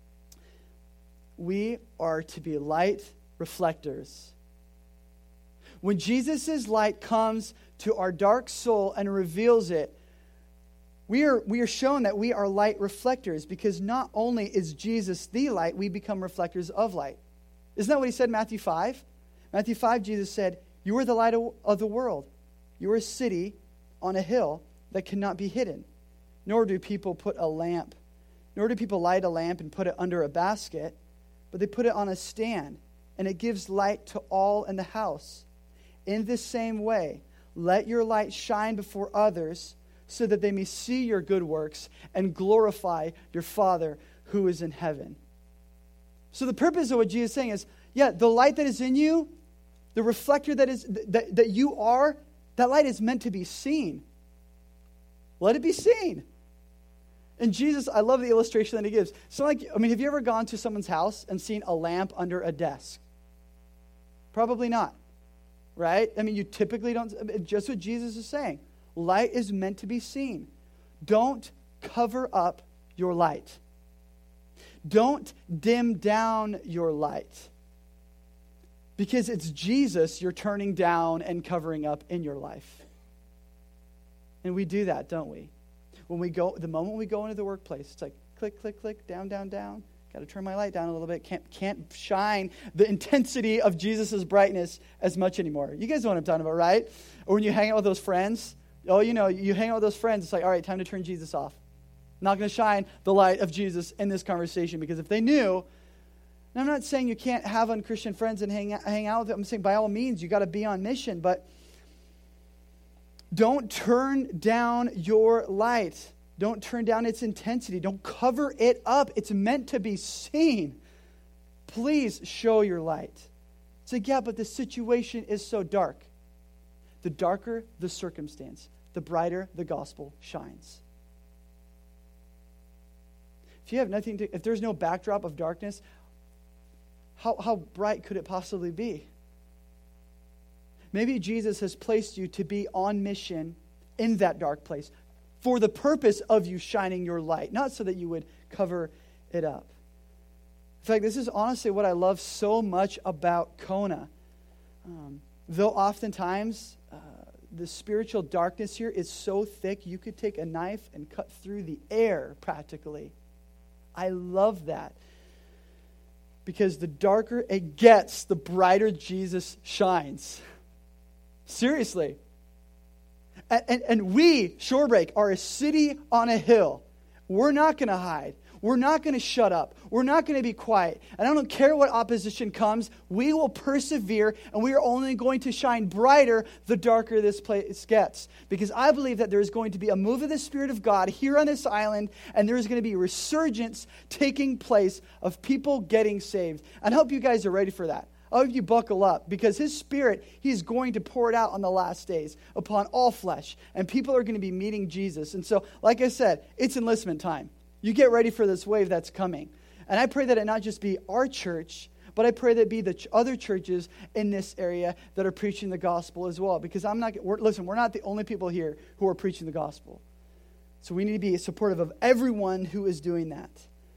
We are to be light reflectors. When Jesus' light comes to our dark soul and reveals it, we are, we are shown that we are light reflectors, because not only is Jesus the light, we become reflectors of light. Isn't that what he said in Matthew five? Matthew five, Jesus said, you are the light of, of the world. You are a city on a hill that cannot be hidden. Nor do people put a lamp, nor do people light a lamp and put it under a basket, but they put it on a stand, and it gives light to all in the house. In this same way, let your light shine before others, so that they may see your good works and glorify your Father who is in heaven. So the purpose of what Jesus is saying is, yeah, the light that is in you, the reflector that is that, that you are, that light is meant to be seen. Let it be seen. And Jesus, I love the illustration that he gives. So like, I mean, have you ever gone to someone's house and seen a lamp under a desk? Probably not. right? I mean, you typically don't, just what Jesus is saying. Light is meant to be seen. Don't cover up your light. Don't dim down your light. Because it's Jesus you're turning down and covering up in your life. And we do that, don't we? When we go, the moment we go into the workplace, it's like click, click, click, down, down, down. Got to turn my light down a little bit. Can't can't shine the intensity of Jesus' brightness as much anymore. You guys know what I'm talking about, right? Or when you hang out with those friends. Oh, you know, you hang out with those friends. It's like, all right, time to turn Jesus off. I'm not going to shine the light of Jesus in this conversation, because if they knew, and I'm not saying you can't have unchristian friends and hang, hang out with them. I'm saying by all means, you got to be on mission, but don't turn down your light. Don't turn down its intensity. Don't cover it up. It's meant to be seen. Please show your light. It's like, yeah, but the situation is so dark. The darker the circumstance, the brighter the gospel shines. If you have nothing to, if there's no backdrop of darkness, how, how bright could it possibly be? Maybe Jesus has placed you to be on mission in that dark place for the purpose of you shining your light, not so that you would cover it up. In fact, this is honestly what I love so much about Kona. Um, though oftentimes uh, the spiritual darkness here is so thick, you could take a knife and cut through the air practically. I love that. Because the darker it gets, the brighter Jesus shines. Seriously. And, and, and we, Shorebreak, are a city on a hill. We're not going to hide. We're not going to shut up. We're not going to be quiet. And I don't care what opposition comes. We will persevere, and we are only going to shine brighter the darker this place gets. Because I believe that there is going to be a move of the Spirit of God here on this island, and there is going to be a resurgence taking place of people getting saved. And I hope you guys are ready for that. I hope you buckle up, because His Spirit, He's going to pour it out on the last days upon all flesh, and people are going to be meeting Jesus. And so, like I said, it's enlistment time. You get ready for this wave that's coming. And I pray that it not just be our church, but I pray that it be the ch- other churches in this area that are preaching the gospel as well. Because I'm not, we're, listen, we're not the only people here who are preaching the gospel. So we need to be supportive of everyone who is doing that.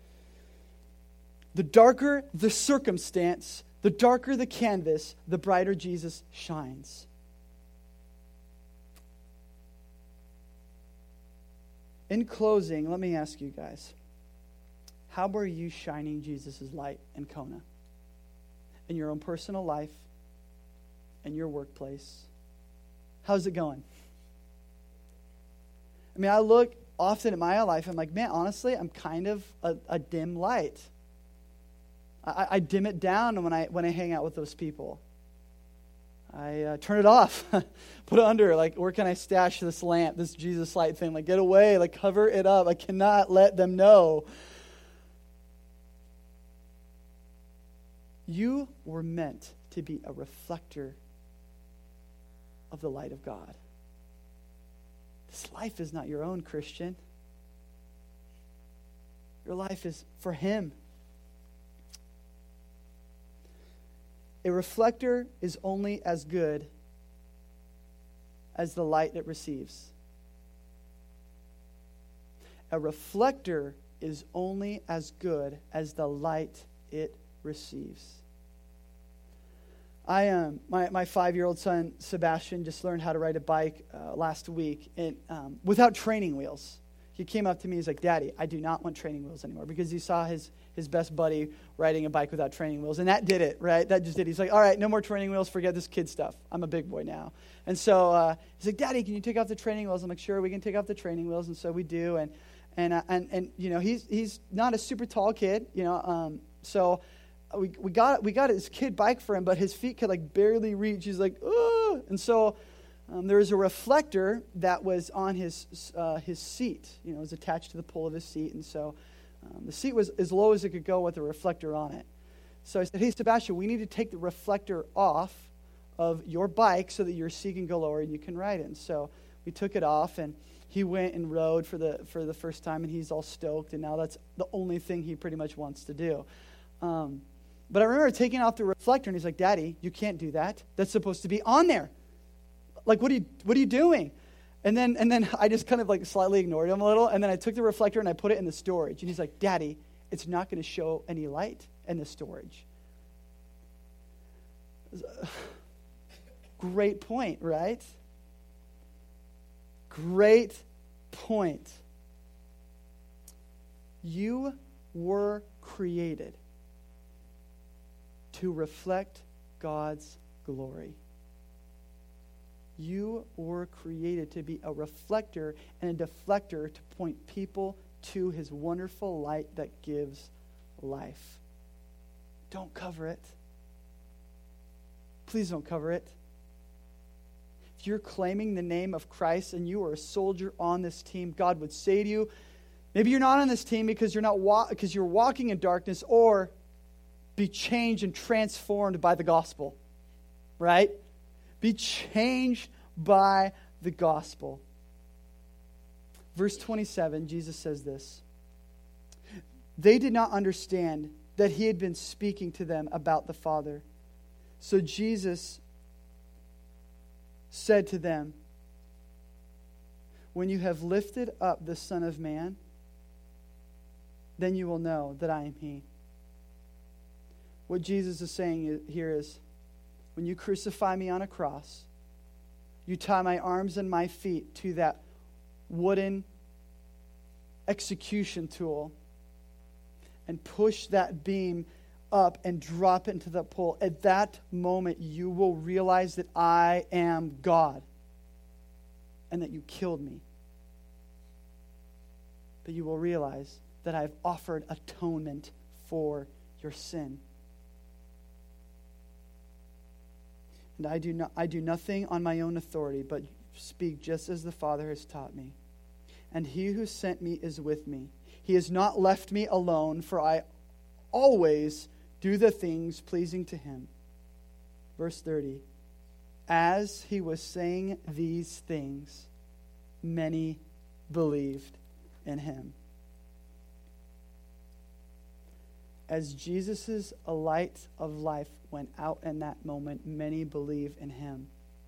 The darker the circumstance, the darker the canvas, the brighter Jesus shines. In closing, let me ask you guys, how were you shining Jesus' light in Kona? In your own personal life, in your workplace? How's it going? I mean, I look often at my life, I'm like, man, honestly, I'm kind of a, a dim light. I, I dim it down when I when I hang out with those people. I uh, turn it off, put it under, like, where can I stash this lamp, this Jesus light thing? Like, get away, like, cover it up. I cannot let them know. You were meant to be a reflector of the light of God. This life is not your own, Christian. Your life is for Him. A reflector is only as good as the light it receives. A reflector is only as good as the light it receives. I um my, my five-year-old son Sebastian just learned how to ride a bike uh, last week, and um, without training wheels. He came up to me, he's like, Daddy, I do not want training wheels anymore, because he saw his his best buddy riding a bike without training wheels. And that did it, right? That just did it. He's like, all right, no more training wheels. Forget this kid stuff. I'm a big boy now. And so uh, he's like, Daddy, can you take off the training wheels? I'm like, sure, we can take off the training wheels. And so we do. And, and, uh, and, and you know, he's he's not a super tall kid, you know. Um, so we we got we got his kid bike for him, but his feet could, like, barely reach. He's like, oh. And so um, there was a reflector that was on his, uh, his seat. You know, it was attached to the pole of his seat. And so Um, the seat was as low as it could go with a reflector on it. So I said, hey, Sebastian, we need to take the reflector off of your bike so that your seat can go lower and you can ride it. And so we took it off, and he went and rode for the for the first time, and he's all stoked, and now that's the only thing he pretty much wants to do. Um, But I remember taking off the reflector, and he's like, Daddy, you can't do that. That's supposed to be on there. Like, what are you, what are you doing? And then, and then I just kind of like slightly ignored him a little, and then I took the reflector and I put it in the storage. And he's like, Daddy, it's not going to show any light in the storage. Great point, right? Great point. You were created to reflect God's glory. You were created to be a reflector and a deflector to point people to his wonderful light that gives life. Don't cover it. Please don't cover it. If you're claiming the name of Christ and you are a soldier on this team, God would say to you, maybe you're not on this team because you're not wa- because you're walking in darkness, or be changed and transformed by the gospel. Right? Be changed by the gospel. Verse twenty-seven, Jesus says this. They did not understand that he had been speaking to them about the Father. So Jesus said to them, when you have lifted up the Son of Man, then you will know that I am he. What Jesus is saying here is, when you crucify me on a cross, you tie my arms and my feet to that wooden execution tool and push that beam up and drop it into the pole. At that moment, you will realize that I am God and that you killed me. But you will realize that I've offered atonement for your sin. And I do not, I do nothing on my own authority, but speak just as the Father has taught me. And he who sent me is with me. He has not left me alone, for I always do the things pleasing to him. Verse thirty. As he was saying these things, many believed in him. As Jesus' light of life went out in that moment, many believe in him.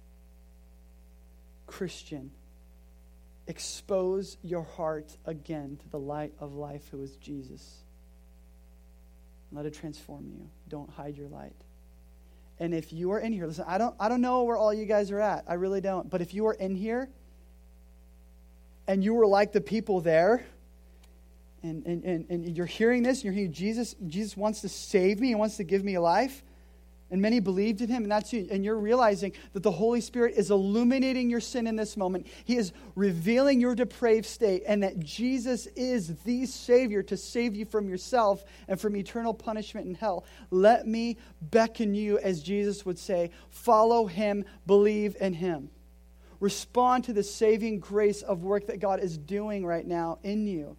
Christian, expose your heart again to the light of life who is Jesus. Let it transform you. Don't hide your light. And if you are in here, listen, I don't, I don't know where all you guys are at. I really don't. But if you are in here and you were like the people there, And, and, and, and you're hearing this, and you're hearing Jesus, Jesus wants to save me, he wants to give me a life, and many believed in him, and that's you. And you're realizing that the Holy Spirit is illuminating your sin in this moment. He is revealing your depraved state, and that Jesus is the Savior to save you from yourself and from eternal punishment in hell. Let me beckon you, as Jesus would say, follow him, believe in him. Respond to the saving grace of work that God is doing right now in you.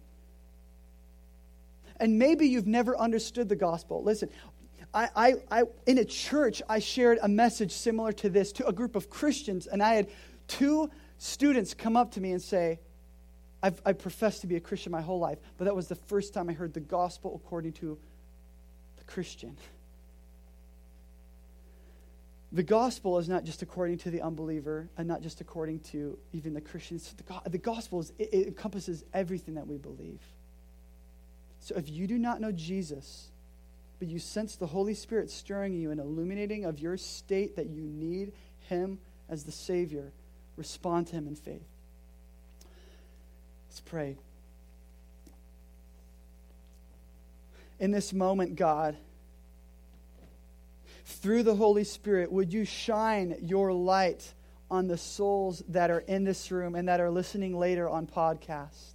And maybe you've never understood the gospel. Listen, I, I, I, in a church, I shared a message similar to this to a group of Christians, and I had two students come up to me and say, I've, I professed to be a Christian my whole life, but that was the first time I heard the gospel according to the Christian. The gospel is not just according to the unbeliever, and not just according to even the Christians. The, the gospel is, it, it encompasses everything that we believe. So if you do not know Jesus, but you sense the Holy Spirit stirring you and illuminating of your state that you need him as the Savior, respond to him in faith. Let's pray. In this moment, God, through the Holy Spirit, would you shine your light on the souls that are in this room and that are listening later on podcast?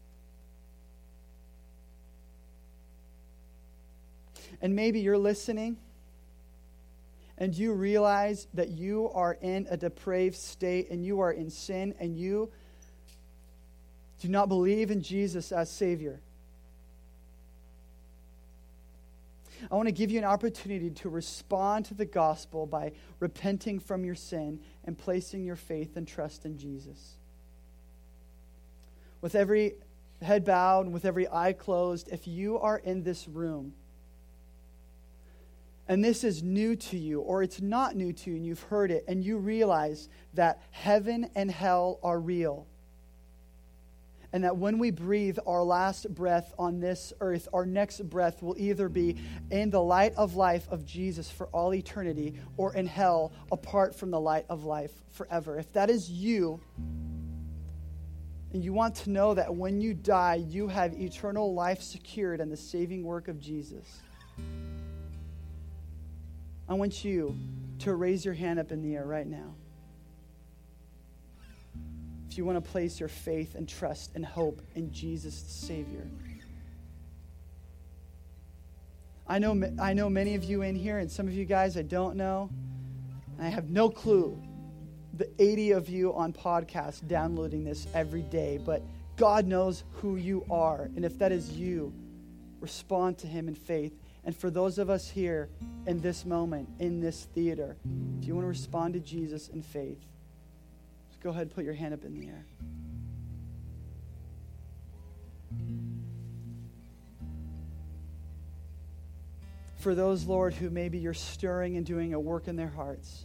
And maybe you're listening and you realize that you are in a depraved state and you are in sin and you do not believe in Jesus as Savior. I want to give you an opportunity to respond to the gospel by repenting from your sin and placing your faith and trust in Jesus. With every head bowed and with every eye closed, if you are in this room and this is new to you, or it's not new to you, and you've heard it, and you realize that heaven and hell are real, and that when we breathe our last breath on this earth, our next breath will either be in the light of life of Jesus for all eternity, or in hell apart from the light of life forever. If that is you, and you want to know that when you die, you have eternal life secured in the saving work of Jesus, I want you to raise your hand up in the air right now. If you want to place your faith and trust and hope in Jesus the Savior. I know, I know many of you in here, and some of you guys I don't know. I have no clue. The eighty of you on podcast downloading this every day, but God knows who you are. And if that is you, respond to him in faith. And for those of us here in this moment, in this theater, if you want to respond to Jesus in faith, just go ahead and put your hand up in the air. For those, Lord, who maybe you're stirring and doing a work in their hearts,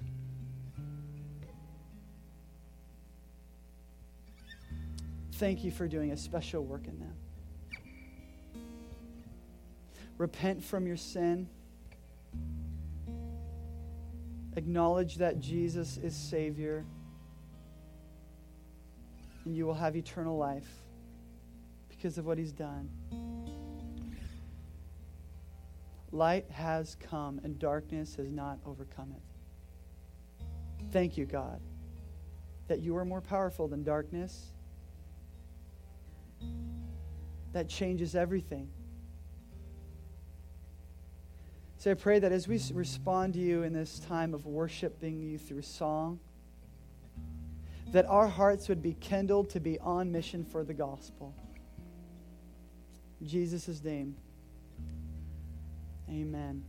thank you for doing a special work in them. Repent from your sin. Acknowledge that Jesus is Savior. And you will have eternal life because of what he's done. Light has come and darkness has not overcome it. Thank you, God, that you are more powerful than darkness. That changes everything. So I pray that as we respond to you in this time of worshiping you through song, that our hearts would be kindled to be on mission for the gospel. In Jesus' name, amen.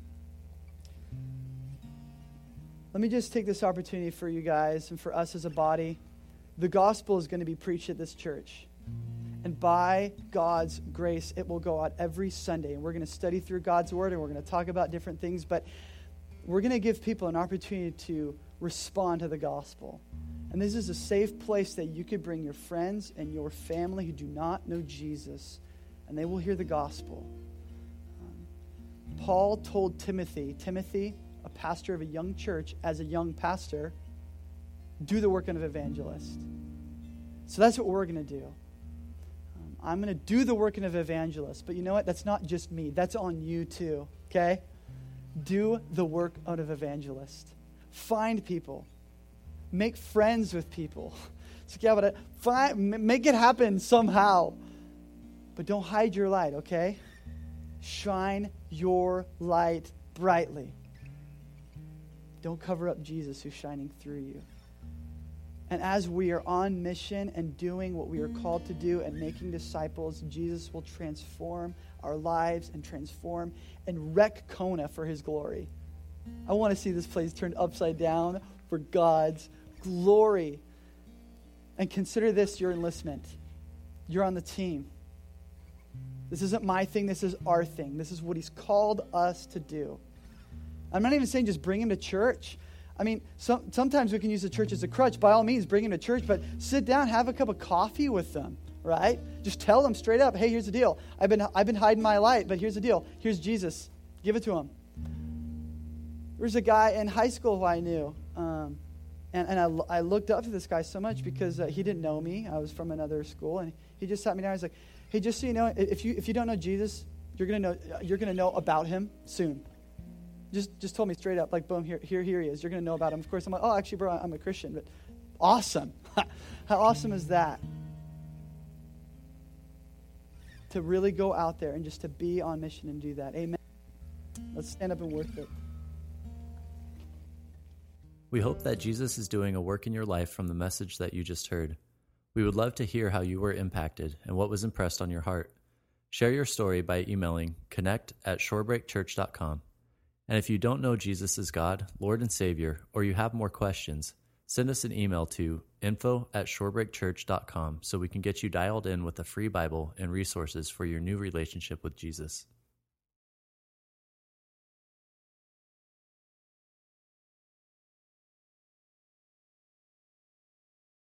Let me just take this opportunity for you guys and for us as a body. The gospel is going to be preached at this church. And by God's grace, it will go out every Sunday. And we're going to study through God's word, and we're going to talk about different things. But we're going to give people an opportunity to respond to the gospel. And this is a safe place that you could bring your friends and your family who do not know Jesus, and they will hear the gospel. Um, Paul told Timothy, Timothy, a pastor of a young church, as a young pastor, do the work of an evangelist. So that's what we're going to do. I'm going to do the work of an evangelist. But you know what? That's not just me. That's on you too, okay? Do the work of an evangelist. Find people. Make friends with people. So yeah, but find, make it happen somehow. But don't hide your light, okay? Shine your light brightly. Don't cover up Jesus who's shining through you. And as we are on mission and doing what we are called to do and making disciples, Jesus will transform our lives and transform and wreck Kona for his glory. I want to see this place turned upside down for God's glory. And consider this your enlistment. You're on the team. This isn't my thing. This is our thing. This is what he's called us to do. I'm not even saying just bring him to church. I mean, some, sometimes we can use the church as a crutch. By all means, bring them to church, but sit down, have a cup of coffee with them, right? Just tell them straight up, hey, here's the deal. I've been I've been hiding my light, but here's the deal. Here's Jesus. Give it to him. There was a guy in high school who I knew, um, and, and I, I looked up to this guy so much because uh, he didn't know me. I was from another school, and he just sat me down. He's like, hey, just so you know, if you if you don't know Jesus, you're gonna know you're gonna know about him soon. Just just told me straight up, like, boom, here, here, here he is. You're going to know about him. Of course, I'm like, oh, actually, bro, I'm a Christian. But awesome. How awesome is that? To really go out there and just to be on mission and do that. Amen. Let's stand up and worship. We hope that Jesus is doing a work in your life from the message that you just heard. We would love to hear how you were impacted and what was impressed on your heart. Share your story by emailing connect at shorebreakchurch dot com. And if you don't know Jesus as God, Lord and Savior, or you have more questions, send us an email to info at shorebreakchurch dot com so we can get you dialed in with a free Bible and resources for your new relationship with Jesus.